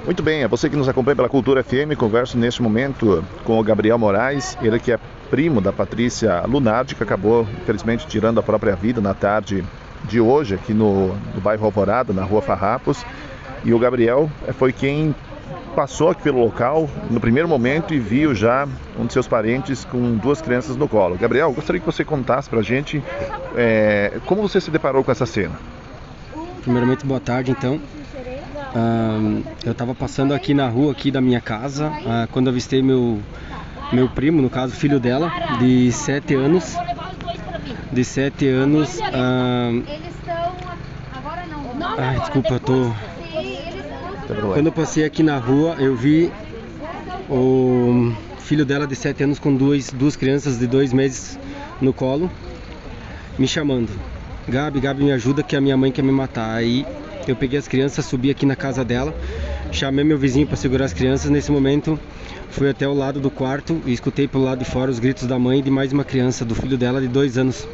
Muito bem, é você que nos acompanha pela Cultura FM. Converso neste momento com o Gabriel Moraes, ele que é primo da Patrícia Lunardi, que acabou, infelizmente, tirando a própria vida na tarde de hoje, aqui no bairro Alvorada, na rua Farrapos. E o Gabriel foi quem passou aqui pelo local no primeiro momento e viu já um de seus parentes com duas crianças no colo. Gabriel, gostaria que você contasse pra gente como você se deparou com essa cena. Primeiramente, boa tarde, então. Eu estava passando aqui na rua aqui da minha casa, quando avistei meu primo, no caso filho dela, de 7 anos. Desculpa, Quando eu passei aqui na rua, eu vi o filho dela de 7 anos com duas crianças de 2 meses no colo, me chamando. Gabi, me ajuda que a minha mãe quer me matar. Aí eu peguei as crianças, subi aqui na casa dela, chamei meu vizinho para segurar as crianças. Nesse momento, fui até o lado do quarto e escutei pelo lado de fora os gritos da mãe e de mais uma criança, do filho dela de 2 anos.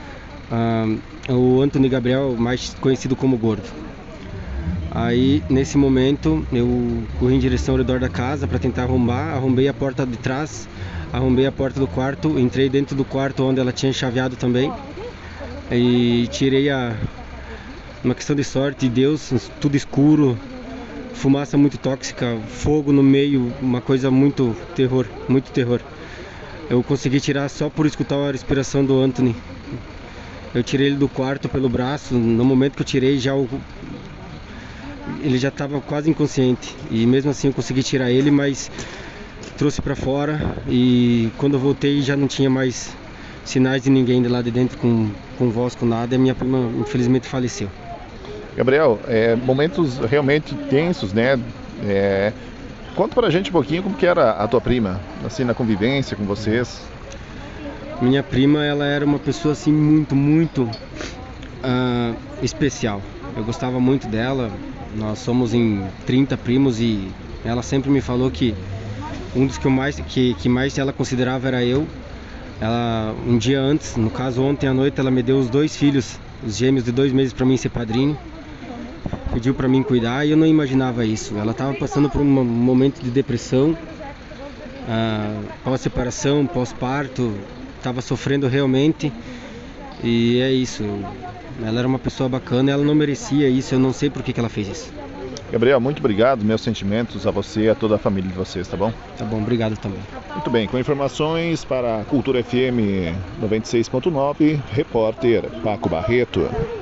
O Anthony Gabriel, mais conhecido como Gordo. Aí, nesse momento, eu corri em direção ao redor da casa para tentar arrombei a porta de trás, arrombei a porta do quarto, entrei dentro do quarto onde ela tinha chaveado também e tirei uma questão de sorte, Deus, tudo escuro, fumaça muito tóxica, fogo no meio, uma coisa muito terror. Eu consegui tirar só por escutar a respiração do Anthony. Eu tirei ele do quarto pelo braço, no momento que eu tirei ele já estava quase inconsciente e mesmo assim eu consegui tirar ele, mas trouxe para fora e quando eu voltei já não tinha mais sinais de ninguém de lá de dentro com voz, com nada, e a minha prima infelizmente faleceu. Gabriel, momentos realmente tensos, né? Conta pra gente um pouquinho como que era a tua prima, assim, na convivência com vocês. Minha prima, ela era uma pessoa assim muito especial. Eu gostava muito dela. Nós somos em 30 primos e ela sempre me falou que um dos que mais ela considerava era eu. Ela, um dia antes, no caso ontem à noite, ela me deu os 2 filhos, os gêmeos de 2 meses para mim ser padrinho. Pediu para mim cuidar e eu não imaginava isso. Ela estava passando por um momento de depressão, pós-separação, pós-parto, estava sofrendo realmente. E é isso. Ela era uma pessoa bacana, ela não merecia isso, eu não sei por que ela fez isso. Gabriel, muito obrigado, meus sentimentos a você e a toda a família de vocês, tá bom? Tá bom, obrigado também. Muito bem, com informações para a Cultura FM 96.9, repórter Paco Barreto.